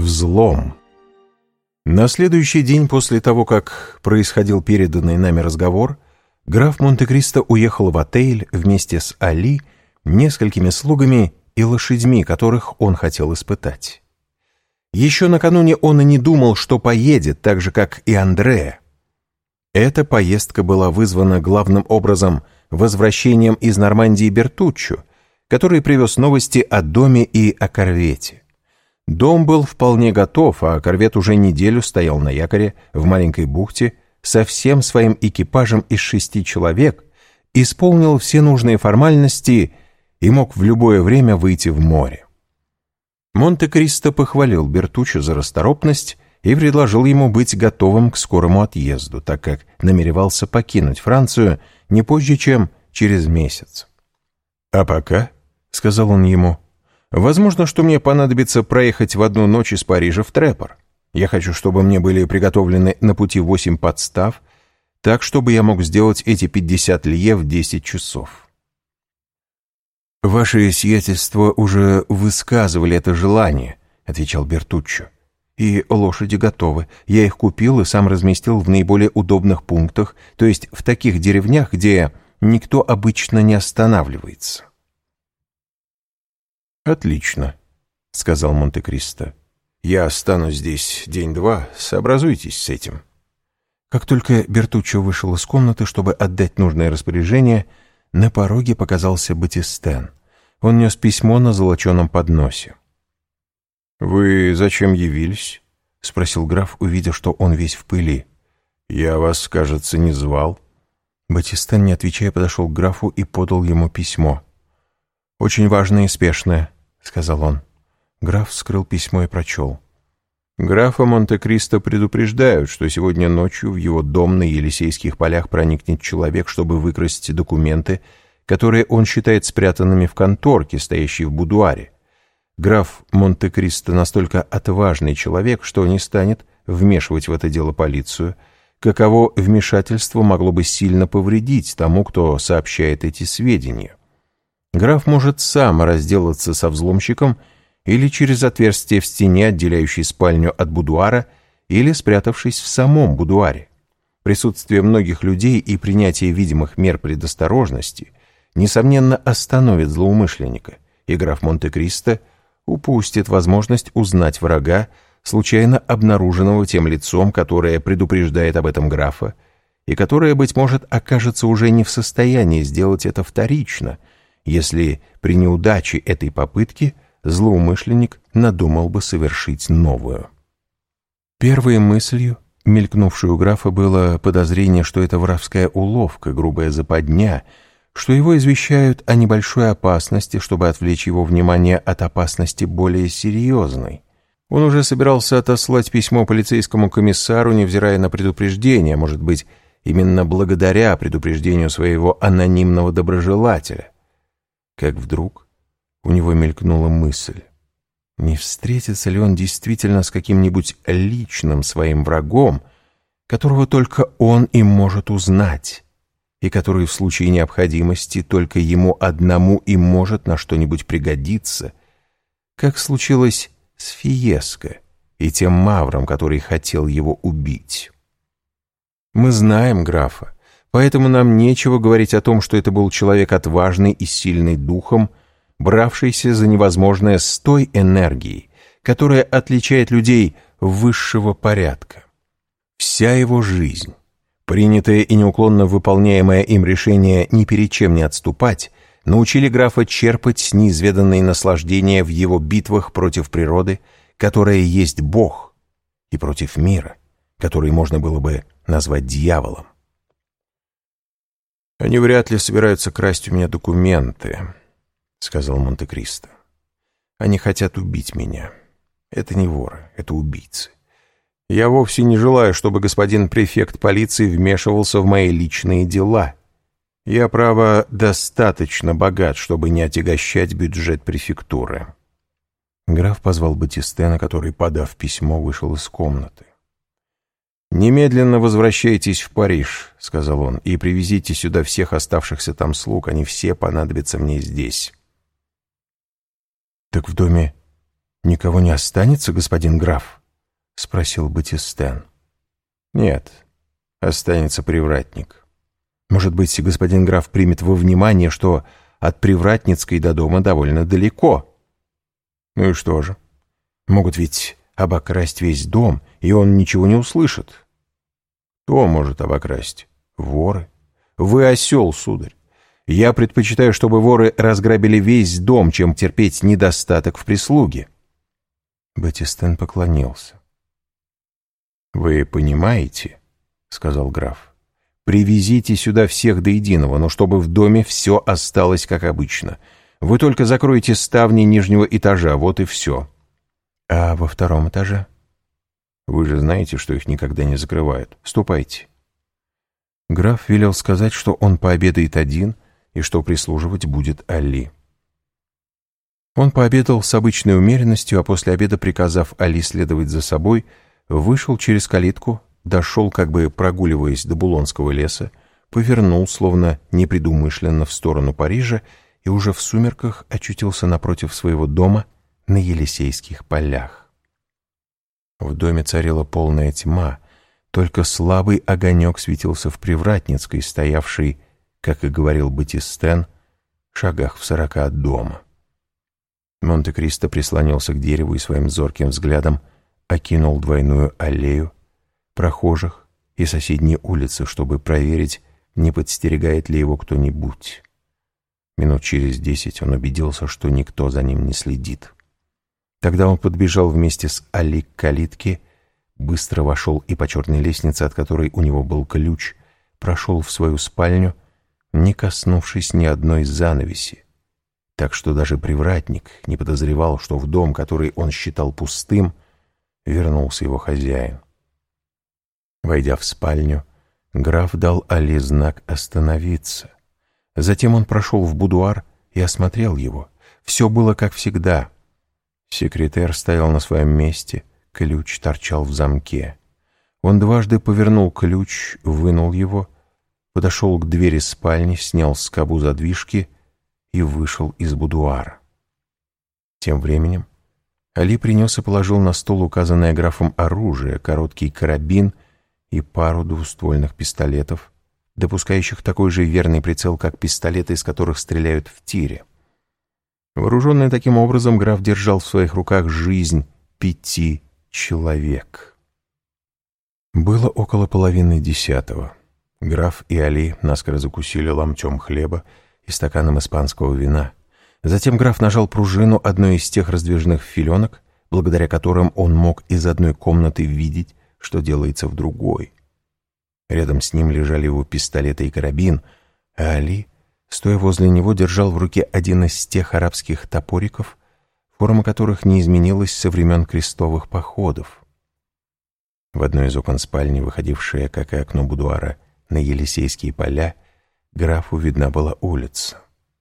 Взлом. На следующий день после того, как происходил переданный нами разговор, граф Монте-Кристо уехал в Отейль вместе с Али, несколькими слугами и лошадьми, которых он хотел испытать. Еще накануне он и не думал, что поедет, так же, как и Андреа. Эта поездка была вызвана главным образом возвращением из Нормандии Бертуччо, который привез новости о доме и о корвете. Дом был вполне готов, а корвет уже неделю стоял на якоре в маленькой бухте со всем своим экипажем из 6 человек, исполнил все нужные формальности и мог в любое время выйти в море. Монте-Кристо похвалил Бертуччо за расторопность и предложил ему быть готовым к скорому отъезду, так как намеревался покинуть Францию не позже, чем через месяц. «А пока», — сказал он ему, — «возможно, что мне понадобится проехать в одну ночь из Парижа в Трепор. Я хочу, чтобы мне были приготовлены на пути 8 подстав, так, чтобы я мог сделать эти 50 лье в 10 часов». «Ваше сиятельство уже высказывали это желание», — отвечал Бертуччо. «И лошади готовы. Я их купил и сам разместил в наиболее удобных пунктах, то есть в таких деревнях, где никто обычно не останавливается». «Отлично», — сказал Монте-Кристо. «Я останусь здесь день-два, сообразуйтесь с этим». Как только Бертуччо вышел из комнаты, чтобы отдать нужное распоряжение, на пороге показался Батистен. Он нес письмо на золоченом подносе. «Вы зачем явились?» — спросил граф, увидев, что он весь в пыли. «Я вас, кажется, не звал». Батистен, не отвечая, подошел к графу и подал ему письмо. «Очень важное и спешное», — сказал он. Граф вскрыл письмо и прочел. «Графа Монте-Кристо предупреждают, что сегодня ночью в его дом на Елисейских полях проникнет человек, чтобы выкрасть документы, которые он считает спрятанными в конторке, стоящей в будуаре. Граф Монте-Кристо настолько отважный человек, что не станет вмешивать в это дело полицию, каково вмешательство могло бы сильно повредить тому, кто сообщает эти сведения. Граф может сам разделаться со взломщиком или через отверстие в стене, отделяющей спальню от будуара, или спрятавшись в самом будуаре. Присутствие многих людей и принятие видимых мер предосторожности, несомненно, остановит злоумышленника, и граф Монте-Кристо упустит возможность узнать врага, случайно обнаруженного тем лицом, которое предупреждает об этом графа, и которое, быть может, окажется уже не в состоянии сделать это вторично, если при неудаче этой попытки злоумышленник надумал бы совершить новую. Первой мыслью, мелькнувшей у графа, было подозрение, что это воровская уловка, грубая западня, что его извещают о небольшой опасности, чтобы отвлечь его внимание от опасности более серьезной. Он уже собирался отослать письмо полицейскому комиссару, невзирая на предупреждение, может быть, именно благодаря предупреждению своего анонимного доброжелателя. Как вдруг у него мелькнула мысль, не встретится ли он действительно с каким-нибудь личным своим врагом, которого только он и может узнать, и который в случае необходимости только ему одному и может на что-нибудь пригодиться, как случилось с Фиеско и тем мавром, который хотел его убить. Мы знаем графа, поэтому нам нечего говорить о том, что это был человек отважный и сильный духом, бравшийся за невозможное с той энергией, которая отличает людей высшего порядка. Вся его жизнь, принятое и неуклонно выполняемое им решение ни перед чем не отступать, научили графа черпать неизведанные наслаждения в его битвах против природы, которая есть Бог, и против мира, который можно было бы назвать дьяволом. «Они вряд ли собираются красть у меня документы», — сказал Монте-Кристо. «Они хотят убить меня. Это не воры, это убийцы. Я вовсе не желаю, чтобы господин префект полиции вмешивался в мои личные дела. Я, право, достаточно богат, чтобы не отягощать бюджет префектуры». Граф позвал Батистена, который, подав письмо, вышел из комнаты. «Немедленно возвращайтесь в Париж», — сказал он, — «и привезите сюда всех оставшихся там слуг, они все понадобятся мне здесь». «Так в доме «Никого не останется, господин граф?» — спросил Батистен. «Нет, останется привратник. Может быть, господин граф примет во внимание, что от Привратницкой до дома довольно далеко. Ну и что же? Могут ведь обокрасть весь дом, и он ничего не услышит. Кто может обокрасть? Воры. Вы осел, сударь. Я предпочитаю, чтобы воры разграбили весь дом, чем терпеть недостаток в прислуге». Батистен поклонился. «Вы понимаете, — сказал граф, — привезите сюда всех до единого, но чтобы в доме все осталось как обычно. Вы только закроете ставни нижнего этажа, вот и все». «А во втором этаже?» «Вы же знаете, что их никогда не закрывают. Ступайте». Граф велел сказать, что он пообедает один и что прислуживать будет Али. Он пообедал с обычной умеренностью, а после обеда, приказав Али следовать за собой, вышел через калитку, дошел, как бы прогуливаясь до Булонского леса, повернул, словно непредумышленно, в сторону Парижа и уже в сумерках очутился напротив своего дома на Елисейских полях. В доме царила полная тьма, только слабый огонек светился в Привратницкой, стоявшей, как и говорил Батистен, в шагах в 40 от дома. Монте-Кристо прислонился к дереву и своим зорким взглядом окинул двойную аллею, прохожих и соседние улицы, чтобы проверить, не подстерегает ли его кто-нибудь. Минут через 10 он убедился, что никто за ним не следит. Тогда он подбежал вместе с Али к калитке, быстро вошел и по черной лестнице, от которой у него был ключ, прошел в свою спальню, не коснувшись ни одной занавеси, так что даже привратник не подозревал, что в дом, который он считал пустым, вернулся его хозяин. Войдя в спальню, граф дал Али знак остановиться. Затем он прошел в будуар и осмотрел его. Все было как всегда. Секретарь стоял на своем месте, ключ торчал в замке. Он дважды повернул ключ, вынул его, подошел к двери спальни, снял скобу задвижки и вышел из будуара. Тем временем Али принес и положил на стол указанное графом оружие, короткий карабин и пару двуствольных пистолетов, допускающих такой же верный прицел, как пистолеты, из которых стреляют в тире. Вооруженный таким образом, граф держал в своих руках жизнь 5 человек. Было около 9:30. Граф и Али наскоро закусили ломтем хлеба и стаканом испанского вина. Затем граф нажал пружину одной из тех раздвижных филенок, благодаря которым он мог из одной комнаты видеть, что делается в другой. Рядом с ним лежали его пистолеты и карабин, а Али, стоя возле него, держал в руке один из тех арабских топориков, форма которых не изменилась со времен крестовых походов. В одной из окон спальни, выходившее, как и окно будуара, на Елисейские поля, графу видна была улица.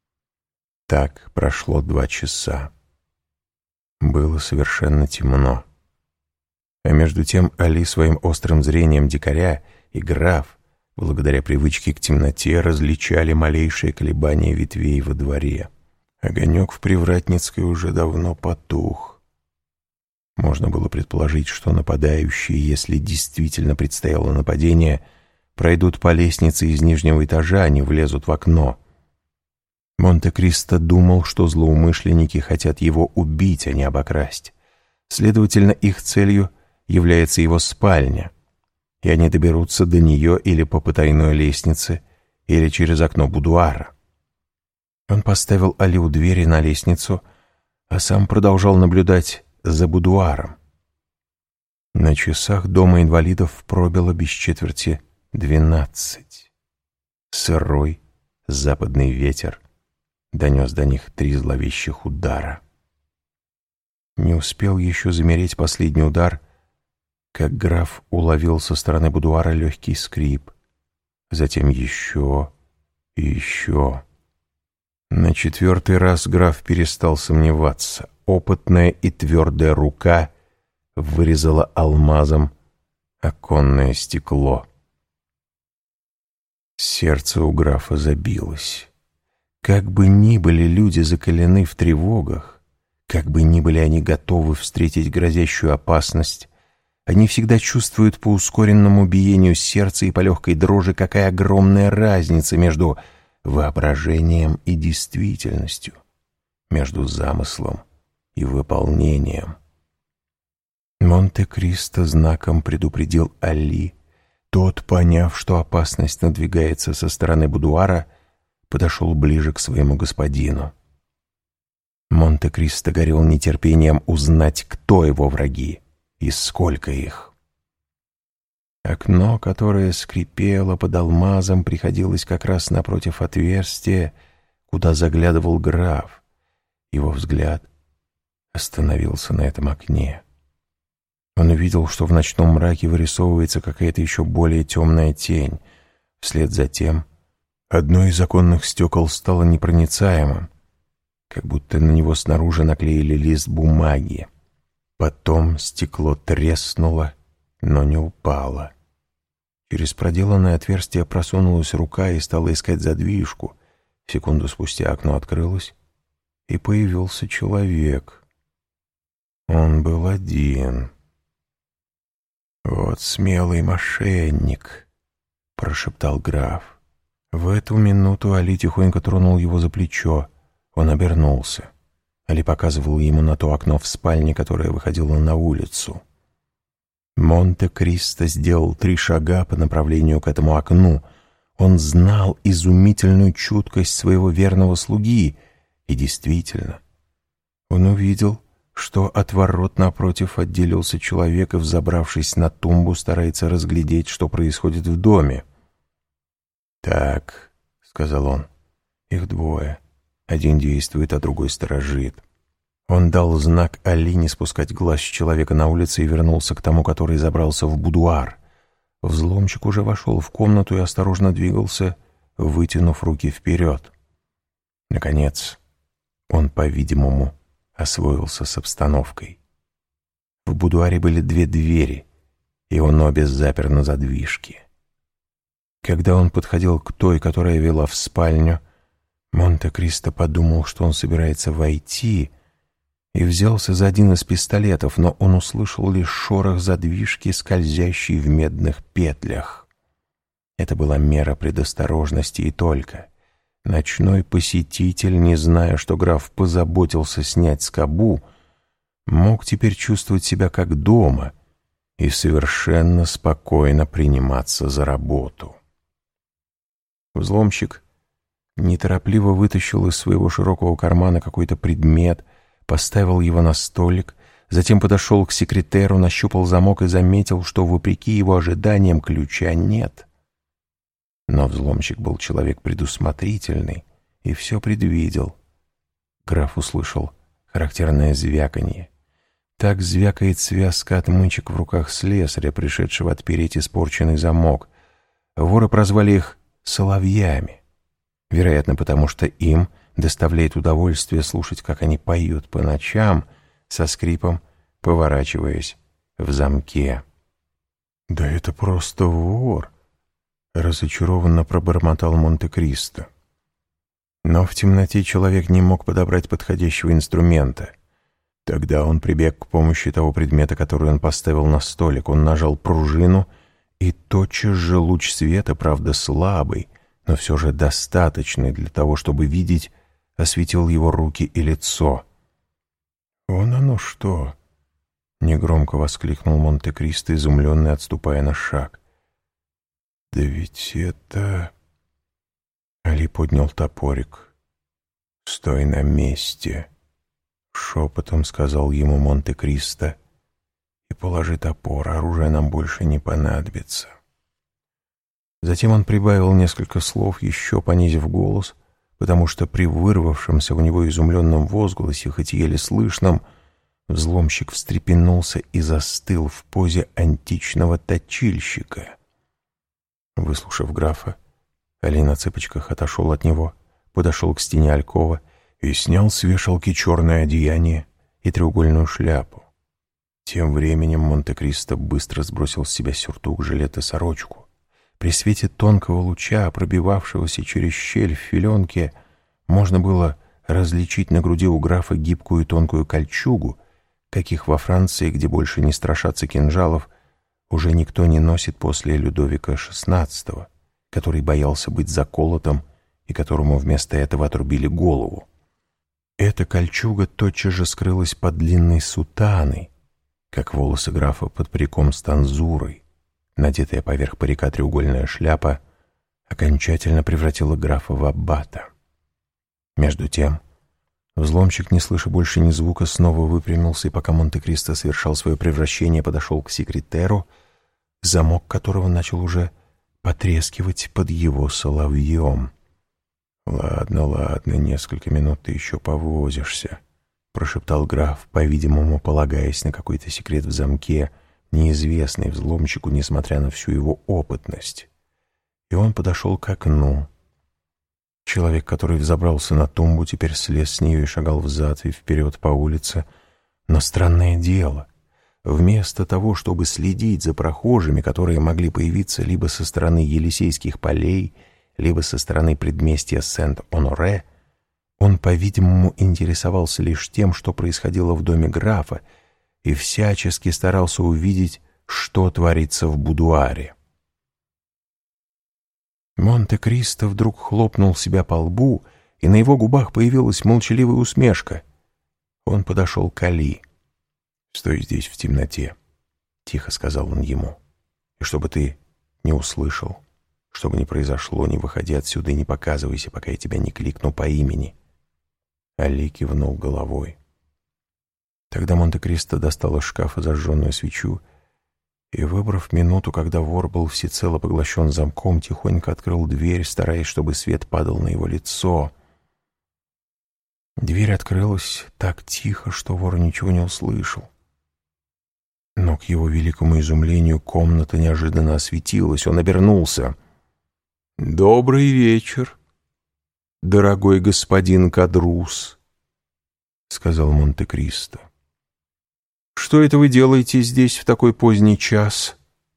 Так прошло 2 часа. Было совершенно темно. А между тем Али своим острым зрением дикаря и граф, благодаря привычке к темноте, различали малейшие колебания ветвей во дворе. Огонек в Привратницкой уже давно потух. Можно было предположить, что нападающие, если действительно предстояло нападение, пройдут по лестнице из нижнего этажа, а не влезут в окно. Монте-Кристо думал, что злоумышленники хотят его убить, а не обокрасть. Следовательно, их целью является его спальня, и они доберутся до нее или по потайной лестнице, или через окно будуара. Он поставил Али у двери на лестницу, а сам продолжал наблюдать за будуаром. На часах дома инвалидов пробило без четверти 12. Сырой западный ветер донес до них 3 зловещих удара. Не успел еще замереть последний удар, как граф уловил со стороны будуара легкий скрип, затем еще и еще. На 4-й раз граф перестал сомневаться. Опытная и твердая рука вырезала алмазом оконное стекло. Сердце у графа забилось. Как бы ни были люди закалены в тревогах, Как бы ни были они готовы встретить грозящую опасность, они всегда чувствуют по ускоренному биению сердца и по легкой дрожи, какая огромная разница между воображением и действительностью, между замыслом и выполнением. Монте-Кристо знаком предупредил Али. Тот, поняв, что опасность надвигается со стороны будуара, подошел ближе к своему господину. Монте-Кристо горел нетерпением узнать, кто его враги и сколько их. Окно, которое скрипело под алмазом, приходилось как раз напротив отверстия, куда заглядывал граф. Его взгляд остановился на этом окне. Он увидел, что в ночном мраке вырисовывается какая-то еще более темная тень. Вслед за тем одно из оконных стекол стало непроницаемым, как будто на него снаружи наклеили лист бумаги. Потом стекло треснуло, но не упало. Через проделанное отверстие просунулась рука и стала искать задвижку. Секунду спустя окно открылось, и появился человек. Он был один. «Вот смелый мошенник», — прошептал граф. В эту минуту Али тихонько тронул его за плечо. Он обернулся. Али показывал ему на то окно в спальне, которое выходило на улицу. Монте-Кристо сделал 3 шага по направлению к этому окну. Он знал изумительную чуткость своего верного слуги, и действительно, он увидел, что от ворот напротив отделился человек и, взобравшись на тумбу, старается разглядеть, что происходит в доме. «Так», — сказал он, — «их двое. Один действует, а другой сторожит». Он дал знак Али не спускать глаз с человека на улице и вернулся к тому, который забрался в будуар. Взломщик уже вошел в комнату и осторожно двигался, вытянув руки вперед. Наконец, он, по-видимому, освоился с обстановкой. В будуаре были 2 двери, и он обе запер на задвижке. Когда он подходил к той, которая вела в спальню, Монте-Кристо подумал, что он собирается войти, и взялся за один из пистолетов, но он услышал лишь шорох задвижки, скользящей в медных петлях. Это была мера предосторожности и только. Ночной посетитель, не зная, что граф позаботился снять скобу, мог теперь чувствовать себя как дома и совершенно спокойно приниматься за работу. Взломщик неторопливо вытащил из своего широкого кармана какой-то предмет, поставил его на столик, затем подошел к секретеру, нащупал замок и заметил, что, вопреки его ожиданиям, ключа нет. Но взломщик был человек предусмотрительный и все предвидел. Граф услышал характерное звяканье. Так звякает связка отмычек в руках слесаря, пришедшего отпереть испорченный замок. Воры прозвали их «соловьями», вероятно, потому что им доставляет удовольствие слушать, как они поют по ночам, со скрипом поворачиваясь в замке. «Да это просто вор!» — разочарованно пробормотал Монте-Кристо. Но в темноте человек не мог подобрать подходящего инструмента. Тогда он прибег к помощи того предмета, который он поставил на столик. Он нажал пружину, и тотчас же луч света, правда слабый, но все же достаточный для того, чтобы видеть, осветил его руки и лицо. «Вон оно что!» — негромко воскликнул Монте-Кристо, изумленный, отступая на шаг. «Да ведь это...» Али поднял топорик. «Стой на месте!» — шепотом сказал ему Монте-Кристо. «И положи топор, оружие нам больше не понадобится». Затем он прибавил несколько слов, еще понизив голос, потому что при вырвавшемся у него изумленном возгласе, хоть еле слышном, взломщик встрепенулся и застыл в позе античного точильщика. Выслушав графа, Али на цыпочках отошел от него, подошел к стене алькова и снял с вешалки черное одеяние и треугольную шляпу. Тем временем Монте-Кристо быстро сбросил с себя сюртук, жилет и сорочку. При свете тонкого луча, пробивавшегося через щель в филенке, можно было различить на груди у графа гибкую тонкую кольчугу, каких во Франции, где больше не страшатся кинжалов, уже никто не носит после Людовика XVI, который боялся быть заколотым и которому вместо этого отрубили голову. Эта кольчуга тотчас же скрылась под длинной сутаной, как волосы графа под париком с танзурой. Надетая поверх парика треугольная шляпа окончательно превратила графа в аббата. Между тем, взломщик, не слыша больше ни звука, снова выпрямился, и пока Монте-Кристо совершал свое превращение, подошел к секретеру, замок которого начал уже потрескивать под его соловьем. «Ладно, ладно, несколько минут ты еще повозишься», — прошептал граф, по-видимому, полагаясь на какой-то секрет в замке, неизвестный взломщику, несмотря на всю его опытность. И он подошел к окну. Человек, который взобрался на тумбу, теперь слез с нее и шагал взад и вперед по улице. Но странное дело, вместо того, чтобы следить за прохожими, которые могли появиться либо со стороны Елисейских полей, либо со стороны предместья Сент-Оноре, он, по-видимому, интересовался лишь тем, что происходило в доме графа, и всячески старался увидеть, что творится в будуаре. Монте-Кристо вдруг хлопнул себя по лбу, и на его губах появилась молчаливая усмешка. Он подошел к Али. «Стой здесь в темноте», — тихо сказал он ему, — «и чтобы ты не услышал, чтобы не произошло, не выходи отсюда и не показывайся, пока я тебя не кликну по имени». Али кивнул головой. Тогда Монте-Кристо достал из шкафа зажженную свечу и, выбрав минуту, когда вор был всецело поглощен замком, тихонько открыл дверь, стараясь, чтобы свет падал на его лицо. Дверь открылась так тихо, что вор ничего не услышал. Но, к его великому изумлению, комната неожиданно осветилась. Он обернулся. «Добрый вечер, дорогой господин Кадрус», — сказал Монте-Кристо. «Что это вы делаете здесь в такой поздний час?»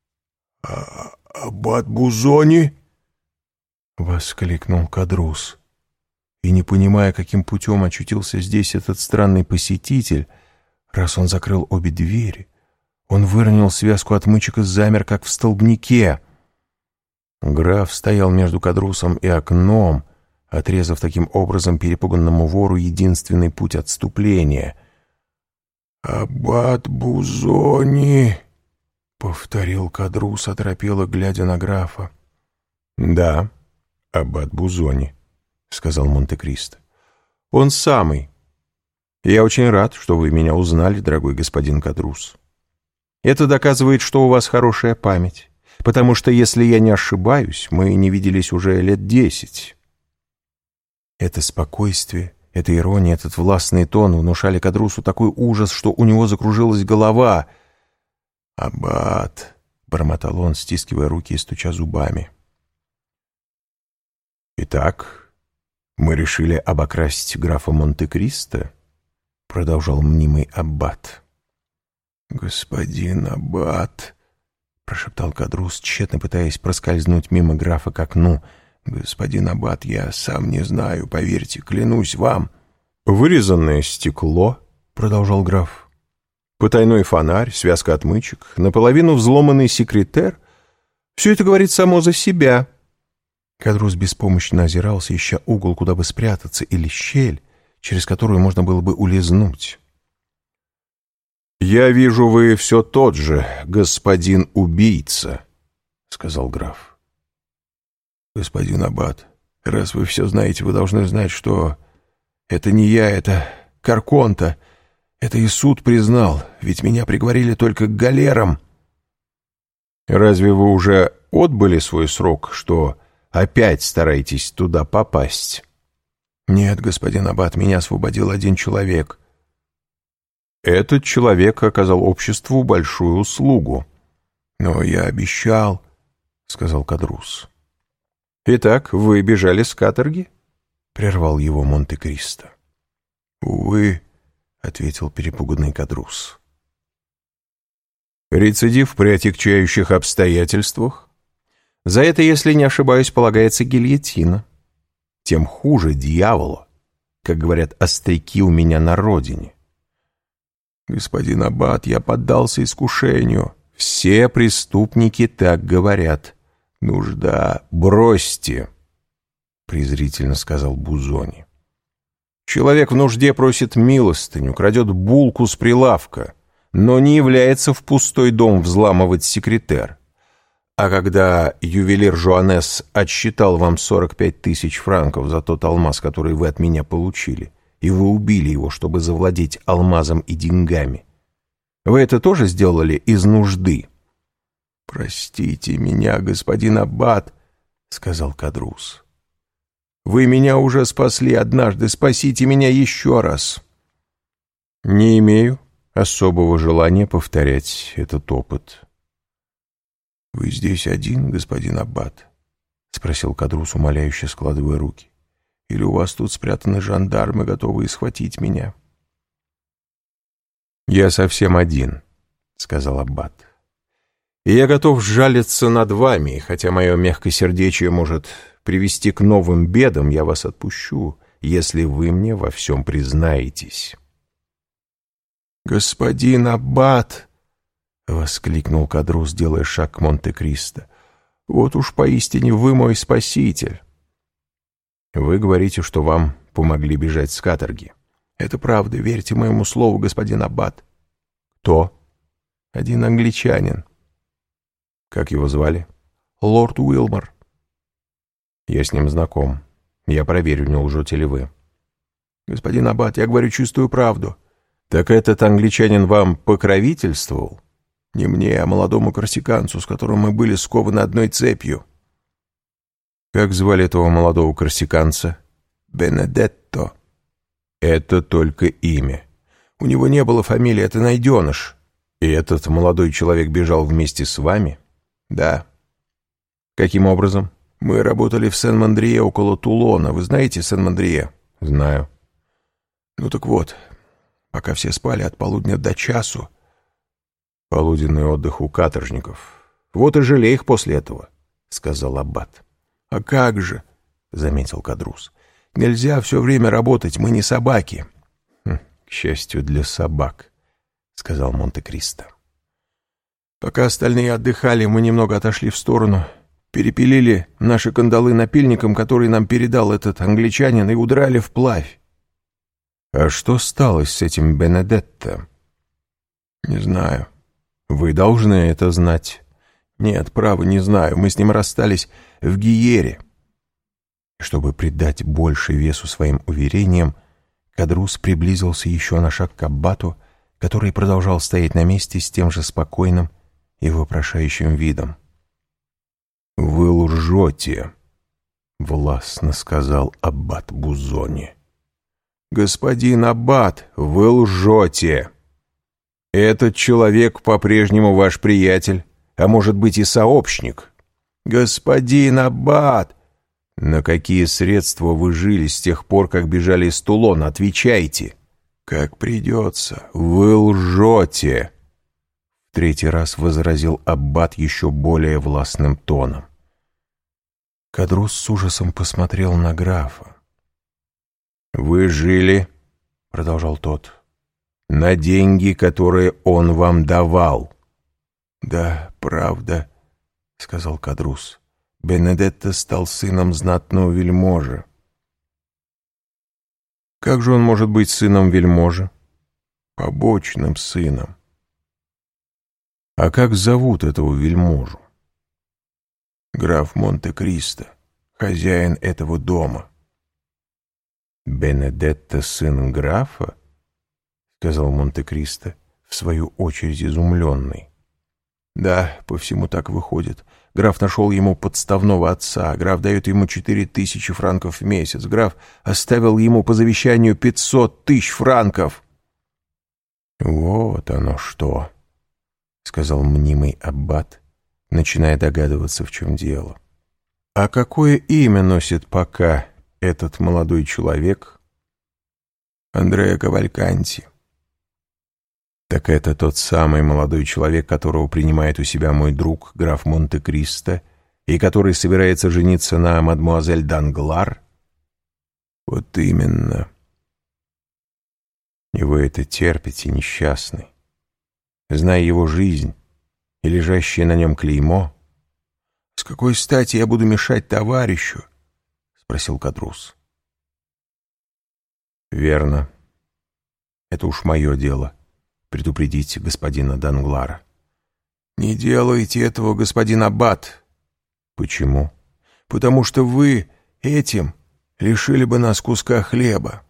«Аббат Бузони?» — воскликнул Кадрус. И, не понимая, каким путем очутился здесь этот странный посетитель, раз он закрыл обе двери, он выронил связку отмычек и замер, как в столбнике. Граф стоял между Кадрусом и окном, отрезав таким образом перепуганному вору единственный путь отступления. «Аббат Бузони», — повторил Кадрус, оторопело глядя на графа. «Да, аббат Бузони», — сказал Монте-Кристо. «Он самый. Я очень рад, что вы меня узнали, дорогой господин Кадрус. Это доказывает, что у вас хорошая память, потому что, если я не ошибаюсь, мы не виделись уже лет 10. Это спокойствие, эта ирония, этот властный тон внушали Кадрусу такой ужас, что у него закружилась голова. «Аббат», — бормотал он, стискивая руки и стуча зубами. «Итак, мы решили обокрасть графа Монте-Кристо», — продолжал мнимый аббат. «Господин аббат», — прошептал Кадрус, тщетно пытаясь проскользнуть мимо графа к окну. «Господин аббат, я сам не знаю, поверьте, клянусь вам». «Вырезанное стекло», — продолжал граф, — «потайной фонарь, связка отмычек, наполовину взломанный секретер — все это говорит само за себя». Кадрус беспомощно озирался, ища угол, куда бы спрятаться, или щель, через которую можно было бы улизнуть. «Я вижу, вы все тот же, господин убийца», — сказал граф. «Господин аббат, раз вы все знаете, вы должны знать, что это не я, это Карконта. Это и суд признал, ведь меня приговорили только к галерам». «Разве вы уже отбыли свой срок, что опять стараетесь туда попасть?» «Нет, господин аббат, меня освободил один человек». «Этот человек оказал обществу большую услугу». «Но я обещал», — сказал Кадрус. «Итак, вы бежали с каторги?» — прервал его Монте-Кристо. «Увы», — ответил перепуганный Кадрус. «Рецидив при отягчающих обстоятельствах? За это, если не ошибаюсь, полагается гильотина. Тем хуже дьяволу. как говорят остряки у меня на родине. Господин аббат, я поддался искушению. Все преступники так говорят. Нужда. Бросьте, презрительно сказал Бузони. Человек в нужде просит милостыню, крадет булку с прилавка, но не является в пустой дом взламывать секретер. А когда ювелир Жуанес отсчитал вам 45 тысяч франков за тот алмаз, который вы от меня получили, и вы убили его, чтобы завладеть алмазом и деньгами, вы это тоже сделали из нужды? «Простите меня, господин аббат», — сказал Кадрус. «Вы меня уже спасли однажды, спасите меня еще раз». «Не имею особого желания повторять этот опыт». «Вы здесь один, господин аббат?» — спросил Кадрус, умоляюще складывая руки. «Или у вас тут спрятаны жандармы, готовые схватить меня?» «Я совсем один», — сказал аббат. «И я готов сжалиться над вами, хотя мое мягкосердечие может привести к новым бедам, я вас отпущу, если вы мне во всем признаетесь». «Господин аббат!» — воскликнул Кадрус, делая шаг к Монте-Кристо. «Вот уж поистине вы мой спаситель». «Вы говорите, что вам помогли бежать с каторги». «Это правда, верьте моему слову, господин аббат». «Кто?» «Один англичанин». «Как его звали?» «Лорд Уилмор». «Я с ним знаком. Я проверю, не лжете ли вы». «Господин аббат, я говорю чистую правду». «Так этот англичанин вам покровительствовал?» «Не мне, а молодому корсиканцу, с которым мы были скованы одной цепью». «Как звали этого молодого корсиканца?» «Бенедетто». «Это только имя. У него не было фамилии, это найденыш». «И этот молодой человек бежал вместе с вами?» «Да». «Каким образом?» «Мы работали в Сен-Мандрие около Тулона. Вы знаете Сен-Мандрие?» «Знаю». «Ну так вот, пока все спали от полудня до часу...» «Полуденный отдых у каторжников. Вот и жалей их после этого», — сказал аббат. «А как же?» — заметил Кадрус. «Нельзя все время работать, мы не собаки». «К счастью для собак», — сказал Монте-Кристо. «Пока остальные отдыхали, мы немного отошли в сторону, перепилили наши кандалы напильником, который нам передал этот англичанин, и удрали вплавь». «А что стало с этим Бенедетто?» «Не знаю». «Вы должны это знать». «Нет, право, не знаю. Мы с ним расстались в Гиере». Чтобы придать больше весу своим уверениям, Кадрус приблизился еще на шаг к аббату, который продолжал стоять на месте с тем же спокойным и вопрошающим видом. «Вы лжете», — властно сказал аббат Бузони. «Господин аббат, вы лжете. Этот человек по-прежнему ваш приятель, а может быть и сообщник». «Господин аббат!» «На какие средства вы жили с тех пор, как бежали из Тулона? Отвечайте». «Как придется». «Вы лжете», — в третий раз возразил аббат еще более властным тоном. Кадрус с ужасом посмотрел на графа. «Вы жили, — продолжал тот, — на деньги, которые он вам давал». «Да, правда», — сказал Кадрус. «Бенедетто стал сыном знатного вельможи». «Как же он может быть сыном вельможи?» «Побочным сыном». «А как зовут этого вельможу?» «Граф Монте-Кристо, хозяин этого дома». «Бенедетто сын графа?» — сказал Монте-Кристо, в свою очередь изумленный. «Да, по всему так выходит. Граф нашел ему подставного отца. Граф дает ему 4000 франков в месяц. Граф оставил ему по завещанию 500 000 франков». «Вот оно что», — сказал мнимый аббат, начиная догадываться, в чем дело. «А какое имя носит пока этот молодой человек?» «Андреа Кавальканти». «Так это тот самый молодой человек, которого принимает у себя мой друг, граф Монте-Кристо, и который собирается жениться на мадмуазель Данглар?» «Вот именно», И вы это терпите, несчастный. Зная его жизнь и лежащее на нем клеймо, «С какой стати я буду мешать товарищу?» — спросил Кадрус. «Верно. Это уж мое дело — предупредить господина Данглара». «Не делайте этого, господин аббат». «Почему?» «Потому что вы этим лишили бы нас куска хлеба».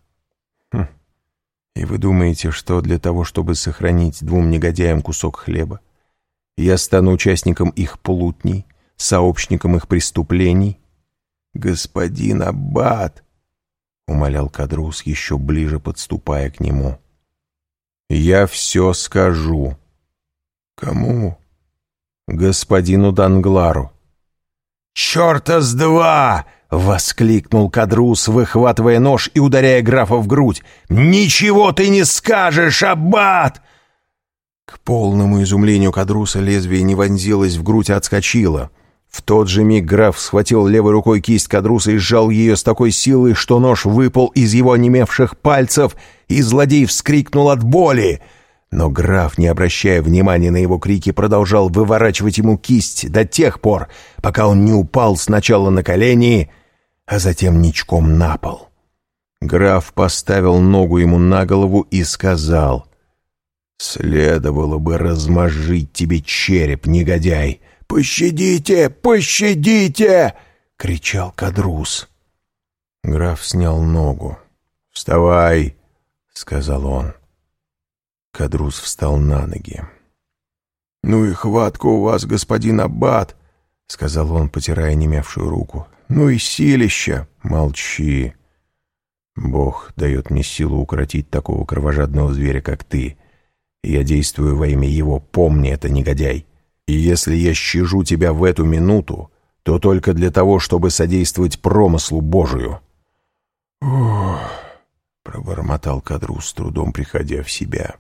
И вы думаете, что для того, чтобы сохранить двум негодяям кусок хлеба, я стану участником их плутней, сообщником их преступлений?» «Господин аббат», — умолял Кадрус, еще ближе подступая к нему, — «я все скажу». «Кому?» «Господину Данглару». «Черта с два!» — воскликнул Кадрус, выхватывая нож и ударяя графа в грудь. «Ничего ты не скажешь, аббат!» К полному изумлению Кадруса лезвие не вонзилось в грудь, а отскочило. В тот же миг граф схватил левой рукой кисть Кадруса и сжал ее с такой силой, что нож выпал из его онемевших пальцев, и злодей вскрикнул от боли. Но граф, не обращая внимания на его крики, продолжал выворачивать ему кисть до тех пор, пока он не упал сначала на колени, а затем ничком на пол. Граф поставил ногу ему на голову и сказал: «Следовало бы размозжить тебе череп, негодяй!» «Пощадите! Пощадите!» — кричал Кадрус. Граф снял ногу. «Вставай!» — сказал он. Кадрус встал на ноги. «Ну и хватка у вас, господин аббат!» — сказал он, потирая немевшую руку. «Ну и силища!» «Молчи! Бог дает мне силу укротить такого кровожадного зверя, как ты. Я действую во имя его, помни это, негодяй. И если я щажу тебя в эту минуту, то только для того, чтобы содействовать промыслу Божию». «Ох!» — пробормотал Кадрус, с трудом приходя в себя.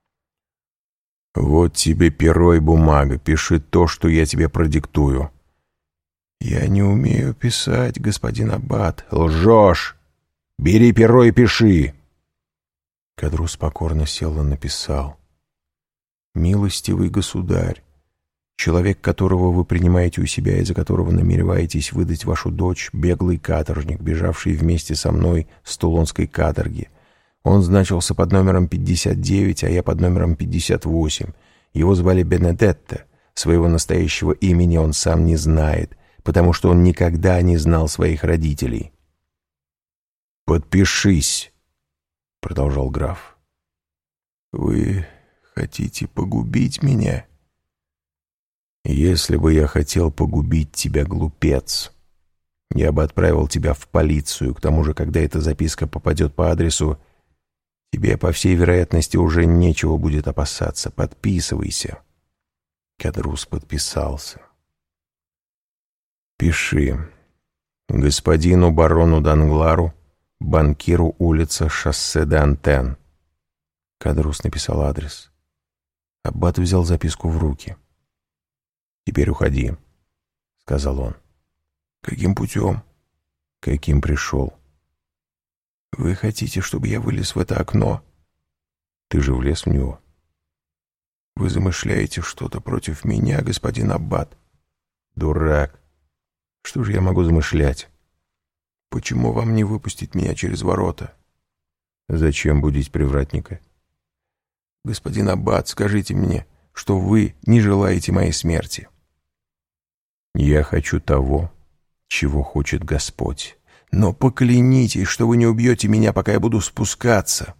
«Вот тебе перо и бумага, пиши то, что я тебе продиктую». «Я не умею писать, господин аббат». «Лжешь! Бери перо и пиши!» Кадрус покорно сел и написал: «Милостивый государь, человек, которого вы принимаете у себя и за которого намереваетесь выдать вашу дочь, беглый каторжник, бежавший вместе со мной с Тулонской каторги. Он значился под номером 59, а я под номером 58. Его звали Бенедетто. Своего настоящего имени он сам не знает, потому что он никогда не знал своих родителей». «Подпишись», — продолжал граф. «Вы хотите погубить меня?» «Если бы я хотел погубить тебя, глупец, я бы отправил тебя в полицию. К тому же, когда эта записка попадет по адресу, тебе, по всей вероятности, уже нечего будет опасаться. Подписывайся». Кадрус подписался. «Пиши: господину барону Данглару, банкиру, улица Шоссе де Антен». Кадрус написал адрес. Аббат взял записку в руки. «Теперь уходи», — сказал он. «Каким путем?» «Каким пришел». «Вы хотите, чтобы я вылез в это окно?» «Ты же влез в него». «Вы замышляете что-то против меня, господин аббат?» «Дурак! Что же я могу замышлять?» «Почему вам не выпустить меня через ворота?» «Зачем будить привратника?» «Господин аббат, скажите мне, что вы не желаете моей смерти». «Я хочу того, чего хочет Господь». «Но поклянитесь, что вы не убьете меня, пока я буду спускаться».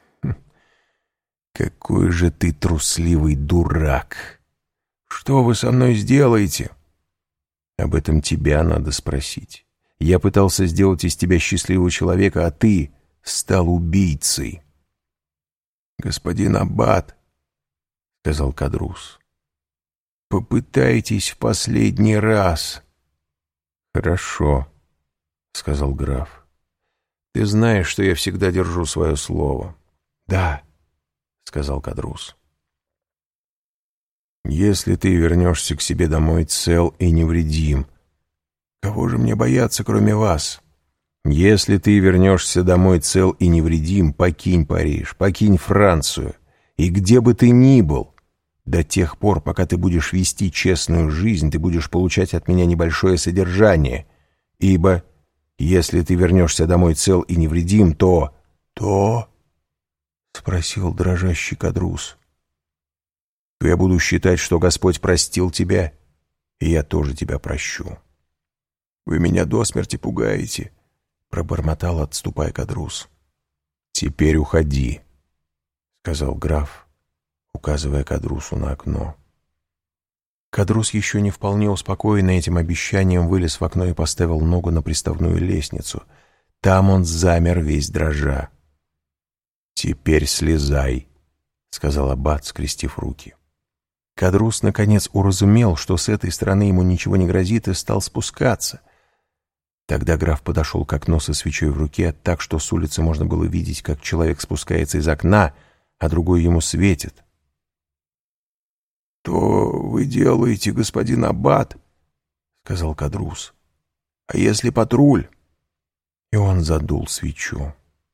«Какой же ты трусливый дурак! Что вы со мной сделаете?» «Об этом тебя надо спросить. Я пытался сделать из тебя счастливого человека, а ты стал убийцей». «Господин аббат», — сказал Кадрус, — «попытайтесь в последний раз». «Хорошо», — сказал граф. «Ты знаешь, что я всегда держу свое слово». «Да», — сказал Кадрус. «Если ты вернешься к себе домой цел и невредим, кого же мне бояться, кроме вас?» Если ты вернешься домой цел и невредим, покинь Париж, покинь Францию, и где бы ты ни был, до тех пор, пока ты будешь вести честную жизнь, ты будешь получать от меня небольшое содержание, ибо если ты вернешься домой цел и невредим, то... — То? — спросил дрожащий Кадрус. — Я буду считать, что Господь простил тебя, и я тоже тебя прощу. — Вы меня до смерти пугаете, — пробормотал, отступая Кадрус. — Теперь уходи, — сказал граф, указывая Кадрусу на окно. Кадрус, еще не вполне успокоенный этим обещанием, вылез в окно и поставил ногу на приставную лестницу. Там он замер весь дрожа. «Теперь слезай», — сказал аббат, скрестив руки. Кадрус, наконец, уразумел, что с этой стороны ему ничего не грозит, и стал спускаться. Тогда граф подошел к окну со свечой в руке, так что с улицы можно было видеть, как человек спускается из окна, а другой ему светит. «Что вы делаете, господин аббат?» — сказал Кадрус. «А если патруль?» И он задул свечу.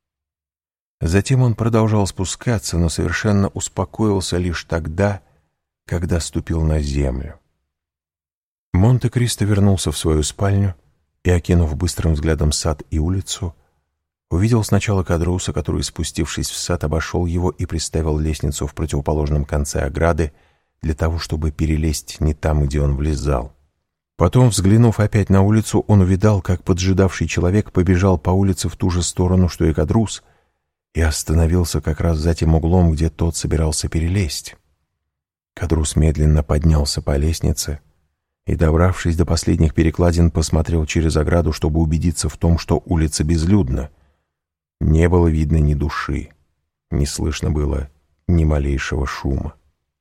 Затем он продолжал спускаться, но совершенно успокоился лишь тогда, когда ступил на землю. Монте-Кристо вернулся в свою спальню и, окинув быстрым взглядом сад и улицу, увидел сначала Кадруса, который, спустившись в сад, обошел его и приставил лестницу в противоположном конце ограды для того, чтобы перелезть не там, где он влезал. Потом, взглянув опять на улицу, он увидал, как поджидавший человек побежал по улице в ту же сторону, что и Кадрус, и остановился как раз за тем углом, где тот собирался перелезть. Кадрус медленно поднялся по лестнице и, добравшись до последних перекладин, посмотрел через ограду, чтобы убедиться в том, что улица безлюдна. Не было видно ни души, не слышно было ни малейшего шума.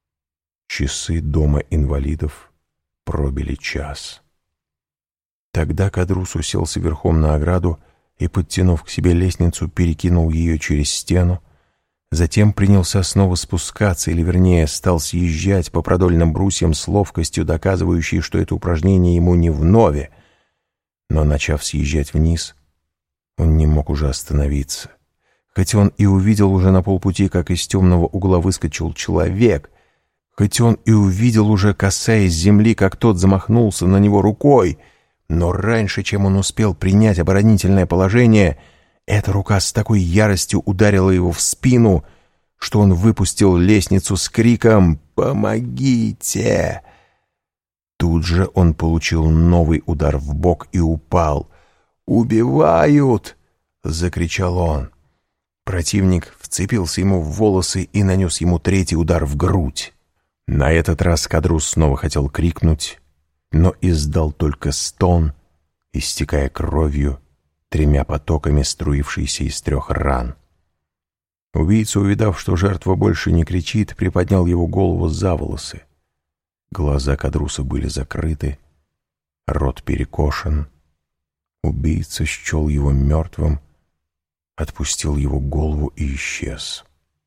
Часы дома инвалидов пробили час. Тогда Кадрус уселся верхом на ограду и, подтянув к себе лестницу, перекинул ее через стену, затем принялся снова спускаться, или, вернее, стал съезжать по продольным брусьям с ловкостью, доказывающей, что это упражнение ему не вновь. Но, начав съезжать вниз, он не мог уже остановиться. Хоть он и увидел уже на полпути, как из темного угла выскочил человек, хоть он и увидел уже, касаясь земли, как тот замахнулся на него рукой, но раньше, чем он успел принять оборонительное положение, эта рука с такой яростью ударила его в спину, что он выпустил лестницу с криком «Помогите!». Тут же он получил новый удар в бок и упал. «Убивают!» — закричал он. Противник вцепился ему в волосы и нанес ему третий удар в грудь. На этот раз Кадрус снова хотел крикнуть, но издал только стон, истекая кровью, 3 потоками струившейся из 3 ран. Убийца, увидав, что жертва больше не кричит, приподнял его голову за волосы. Глаза Кадруса были закрыты, рот перекошен. Убийца счел его мертвым, отпустил его голову и исчез.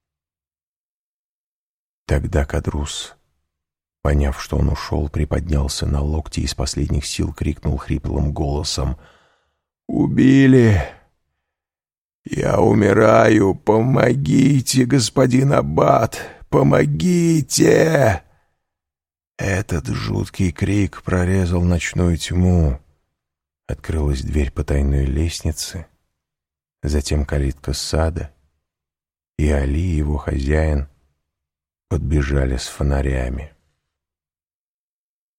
Тогда Кадрус, поняв, что он ушел, приподнялся на локти и из последних сил крикнул хриплым голосом: «Убили! Я умираю! Помогите, господин аббат! Помогите!» Этот жуткий крик прорезал ночную тьму. Открылась дверь потайной лестницы, затем калитка сада, и Али и его хозяин подбежали с фонарями.